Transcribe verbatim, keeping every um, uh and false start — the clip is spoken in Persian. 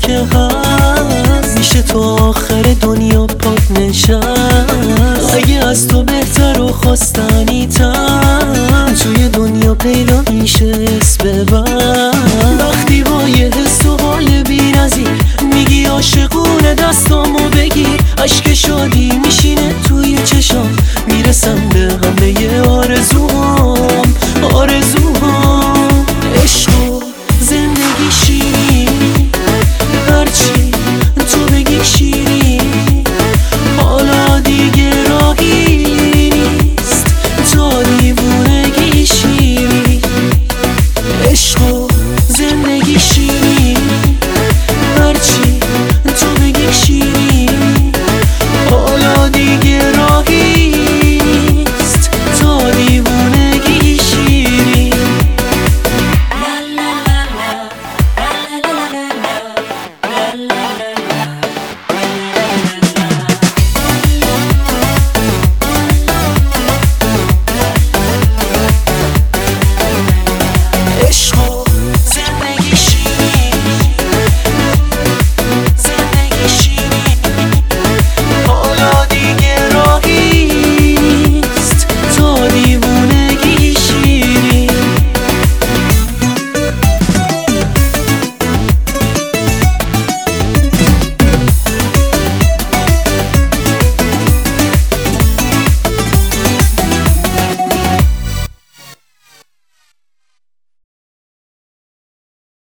که هست میشه تو آخر دنیا پاک نشست. اگه از تو بهتر و خواستنی تر توی دنیا پیدا میشه اسم ببر. وقتی با یه حس و حال بی نظیر میگی عاشقونه دستامو بگیر، عشق شادی میشینه توی چشام، میرسم به